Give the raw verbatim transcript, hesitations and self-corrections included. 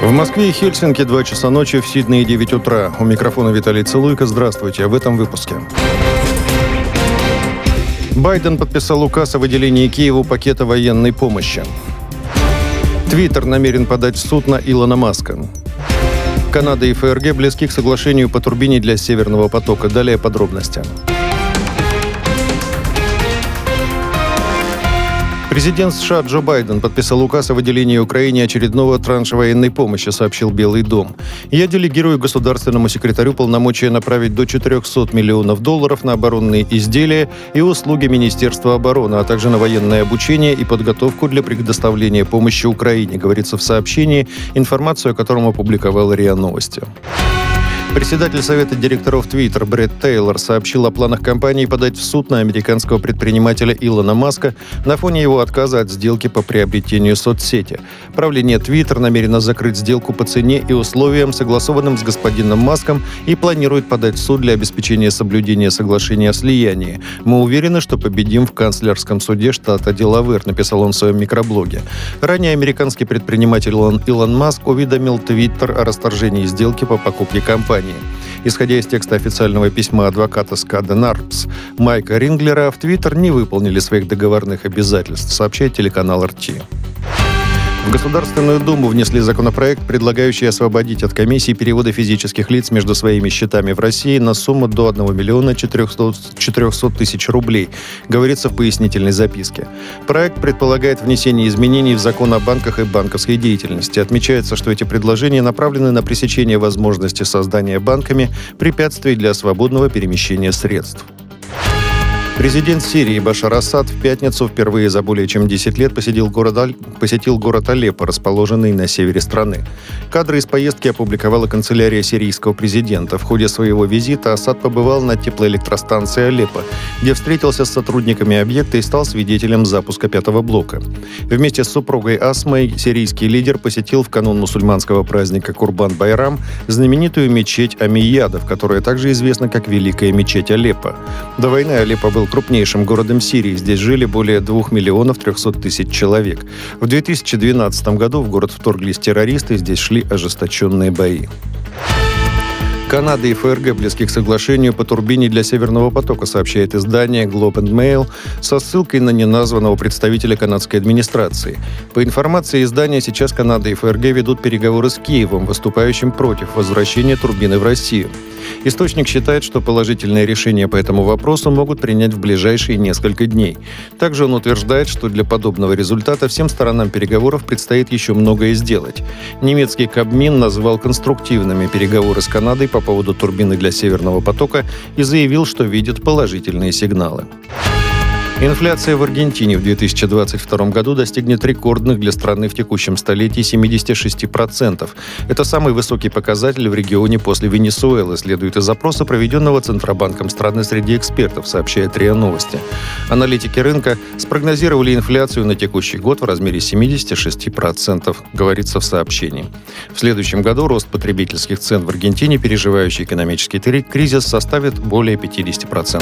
В Москве и Хельсинки два часа ночи, в Сиднее девять утра. У микрофона Виталий Целуйко. Здравствуйте. В этом выпуске. Байден подписал указ о выделении Киеву пакета военной помощи. Твиттер намерен подать в суд на Илона Маска. Канада и ФРГ близки к соглашению по турбине для Северного потока. Далее подробности. Президент США Джо Байден подписал указ о выделении Украине очередного транша военной помощи, сообщил Белый дом. «Я делегирую государственному секретарю полномочия направить до четырехсот миллионов долларов на оборонные изделия и услуги Министерства обороны, а также на военное обучение и подготовку для предоставления помощи Украине», говорится в сообщении, информацию о котором опубликовала РИА Новости. Председатель Совета директоров Twitter Брэд Тейлор сообщил о планах компании подать в суд на американского предпринимателя Илона Маска на фоне его отказа от сделки по приобретению соцсети. Правление Twitter намерено закрыть сделку по цене и условиям, согласованным с господином Маском, и планирует подать в суд для обеспечения соблюдения соглашения о слиянии. «Мы уверены, что победим в канцлерском суде штата Делавэр», написал он в своем микроблоге. Ранее американский предприниматель Илон Маск уведомил Twitter о расторжении сделки по покупке компании. Исходя из текста официального письма адвоката Скаден Арпс Майка Ринглера, в Твиттер не выполнили своих договорных обязательств, сообщает телеканал эр ти. В Государственную Думу внесли законопроект, предлагающий освободить от комиссии перевода физических лиц между своими счетами в России на сумму до одного миллиона четырехсот тысяч рублей, говорится в пояснительной записке. Проект предполагает внесение изменений в закон о банках и банковской деятельности. Отмечается, что эти предложения направлены на пресечение возможности создания банками препятствий для свободного перемещения средств. Президент Сирии Башар Асад в пятницу впервые за более чем десять лет посетил город, Аль... посетил город Алеппо, расположенный на севере страны. Кадры из поездки опубликовала канцелярия сирийского президента. В ходе своего визита Асад побывал на теплоэлектростанции Алеппо, где встретился с сотрудниками объекта и стал свидетелем запуска пятого блока. Вместе с супругой Асмой сирийский лидер посетил в канун мусульманского праздника Курбан-Байрам знаменитую мечеть Амиядов, которая также известна как Великая мечеть Алеппо. До войны Алеппо был крупнейшим городом Сирии. Здесь жили более двух миллионов трехсот тысяч человек. В две тысячи двенадцатом году в город вторглись террористы, и здесь шли ожесточенные бои. Канада и ФРГ близки к соглашению по турбине для Северного потока, сообщает издание Globe and Mail со ссылкой на неназванного представителя канадской администрации. По информации издания, сейчас Канада и ФРГ ведут переговоры с Киевом, выступающим против возвращения турбины в Россию. Источник считает, что положительное решение по этому вопросу могут принять в ближайшие несколько дней. Также он утверждает, что для подобного результата всем сторонам переговоров предстоит еще многое сделать. Немецкий Кабмин назвал конструктивными переговоры с Канадой по поводу турбины для Северного потока и заявил, что видит положительные сигналы. Инфляция в Аргентине в две тысячи двадцать втором году достигнет рекордных для страны в текущем столетии семидесяти шести процентов. Это самый высокий показатель в регионе после Венесуэлы, следует из опроса, проведенного Центробанком страны среди экспертов, сообщает РИА Новости. Аналитики рынка спрогнозировали инфляцию на текущий год в размере семидесяти шести процентов, говорится в сообщении. В следующем году рост потребительских цен в Аргентине, переживающий экономический кризис, составит более пятидесяти процентов.